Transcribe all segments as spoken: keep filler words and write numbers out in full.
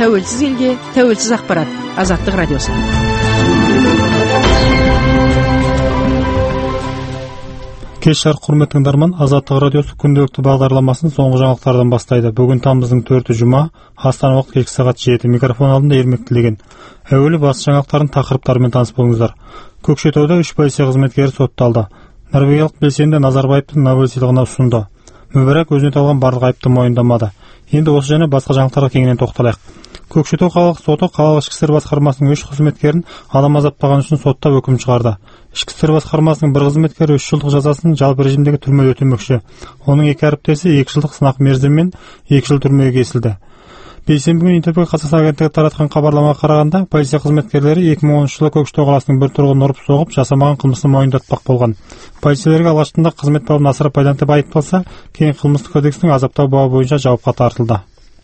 тәуелсіз елге тәуелсіз ақпарат. Азаттық радиосы. Кеш жарық құрметті тыңдарман, Азаттық радиосы күнделікті бағдарламасын соңғы жаңалықтардан бастайды. Бүгін тамыздың төрті жұма, Астана уақыт кешкі сағат жеті. Микрофон алдында Ермек Тілеген. Әуелі бас жаңалықтардың тақырыптарымен таныс болыңыздар. Көкшетауда үш полиция қызметкері сотталды. Норвегиялық белсенді Назарбаевтың Нобель сыйлығына ұсынды. Мүбәрак өзіне тағылған барлық айыпты мойындамады. Енді осы және басқа жаңалықтарға кеңінен тоқталайық. Көкшетау қалалық соты қалалық ішкі істер басқармасының үш қызметкерін адам азаптағаны үшін соттап үкім шығарды. Ішкі істер басқармасының бір қызметкері үш жылдық жазасын жалпы режимдегі түрмеде өтемекші. Оның екі әріптесі екі жылдық сынақ мерзімімен екі жыл түрмеге кесілді. Бейсенбі күні Интерфакс Қазақстан агенттігі таратқан хабарламаға қарағанда, полиция қызметкерлері екі мың оныншы жылы Көкшетау қаласының бір тұрғынын ұрып соғып, жасамаған қылмысын мойындатпақ болған. Полицейлерге алғашында қызмет бабын асыра пайдаланып айыпталса, кейін қылмыстық кодекстің азаптау бабы бойынша жауапқа тартылды.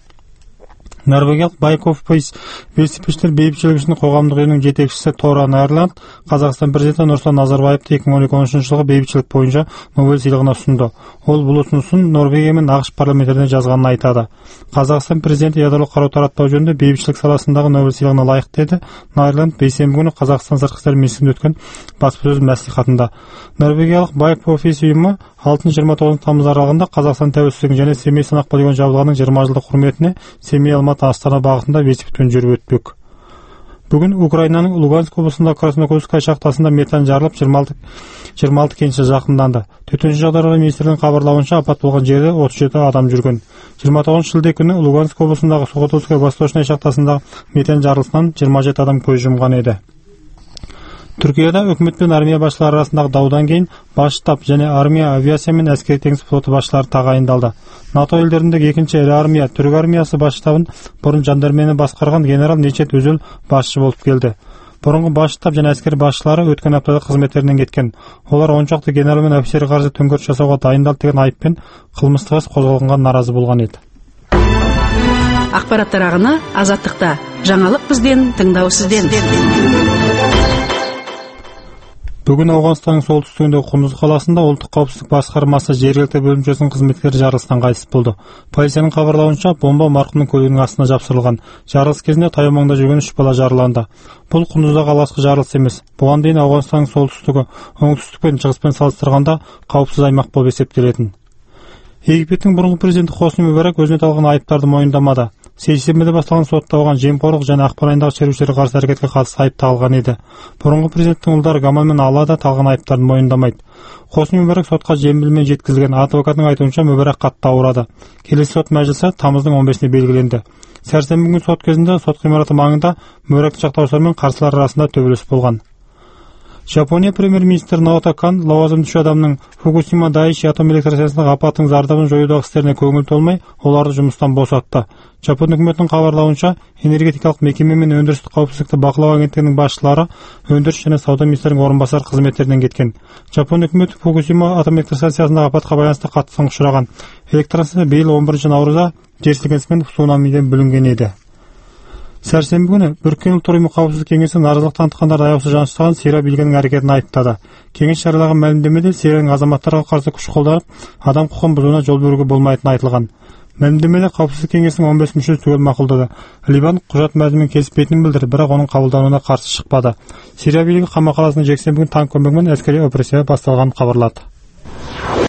Норвегиялық Байков Пейс велосипедшілер бейбітшілік үшін қоғамдық ұйымының жетекшісі Тора Нерланд Қазақстан президенті Нұрсұлтан Назарбаевты екі мың он үшінші жылғы бейбітшілік бойынша Нобель сыйлығына ұсынды. Ол бұл ұсынысын Норвегия мен ақш парламенттеріне жазғанын айтады. Қазақстан президенті ядролық қару таратпау жөнінде бейбітшілік саласындағы Нобель сыйлығына лайық деді Нерланд бейсенбі күні Қазақстан сыртқы істер министрлігінде өткен баспасөз мәслихатында. Норвегиялық Байков ұйымы алтыншы жиырма тоғызыншы тамыз аралығында Қазақстан тәуелсіздігінің және Семей сынақ полигон жабылғанының жиырма жылдық құрметіне Семей Алматы Астана бағытында велосипедпен жүріп өтпек. Бүгін Украинаның Луганск облысында Краснокутская шахтасында метан жарылып жиырма алты кенші зақымданды. Төтенше жағдайлар министрлігінің хабарлауынша апат болған жерде отыз жеті адам жүрген. жиырма тоғызыншы шілде күні Луганск облысындағы Сухотулская Восточная шахтасындағы метан жарылысынан жиырма жеті адам көз жұмған еді. Түркияда үкімет пен армия басшылары арасындағы даудан кейін бас штаб және армия, авиация мен әскери теңіз флоты басшылары тағайындалды. НАТО елдеріндегі екінші ірі армия, түрік армиясы бас штабын бұрын жандармені басқарған генерал Нечет Өзел басшы болып келді. Бұрынғы бас штаб және әскери басшылары өткен аптада қызметтерінен кеткен. Олар он шақты генерал мен офицерге қарсы төңкеріс жасауға дайындалды деген айыппен қылмыстық іс қозғалғанға наразы болған еді. Ақпараттар ағыны Азаттықта. Жаңалық бізден, тыңдау сізден. Бүгін Ауғанстанның солтүстігіндегі Құндыз қаласында ұлттық қауіпсіздік басқармасы жергілікті бөлімшесінің қызметкері жарылыстан қайтыс болды. Полицияның хабарлауынша, бомба марқұмның көлігінің астына жапсырылған. Жарылыс кезінде таяу маңда жүрген үш бала жараланды. Бұл Құндыздағы алғашқы жарылыс емес. Бұған дейін Ауғанстанның солтүстігі оңтүстік пен шығыспен салыстырғанда қауіпсіз аймақ болып есептелетін. Египеттің бұрынғы президенті Хосни Мүбәрак өзіне тағылған айыптарды мойындамады. Сейсенбіде басталған сотта оған жемқорлық және ақпан айындағы шерушілерге қарсы әрекетке қатысты айып тағылған еді. Бұрынғы президенттің ұлдары Гамал мен Алла да тағылған айыптарын мойындамайды. Хосни Мүбәрак сотқа жеңілмен жеткізілген. Адвокатының айтуынша Мүбәрак қатты ауырады. Келесі сот мәжілісі тамыздың он бесіне белгіленді. Сәрсенбі күні сот кезінде сот ғимараты маңында Мүбәракты жақтаушылар мен қарсылар арасында төбелес болған. Жапония премьер-министрі Наото Кан лауазымды үш адамның Фукусима Дайичи атом электростанциясындағы апаттың зардабын жоюдағы істеріне көңіл толмай, оларды жұмыстан босатты. Жапон үкіметінің хабарлауынша, энергетикалық мекеме мен өндірістік қауіпсіздікті бақылау агенттігінің басшылары өндіріс және сауда министрінің орынбасары қызметтерінен кеткен. Жапон үкіметі Фукусима атом электростанциясындағы апатқа байланысты қатты соңғы ұшыраған. Электростанция биыл он бірінші наурызда жер сілкінісімен цунамиден бүлінген еді. Сәрсенбі күні Біріккен ұлттар ұйымы қауіпсіздік кеңесі наразылық танытқандарды аяусыз жаншыстаған Сирия билігінің әрекетін айыптады. Кеңес жариялаған мәлімдемеде Сирияның азаматтарға қарсы күш қолданып, адам құқығын бұзуына жол беруге болмайтыны айтылған. Мәлімдемеде қауіпсіздік кеңесінің он бес мүшесі түгел мақұлдады. Ливан құжат мәтінмен келіспейтінін білдірді, бірақ оның қабылдануына қарсы шықпады. Сирия билігі Хама қаласында жексенбі күні танк көмегімен әскери операция басталғанын хабарлады.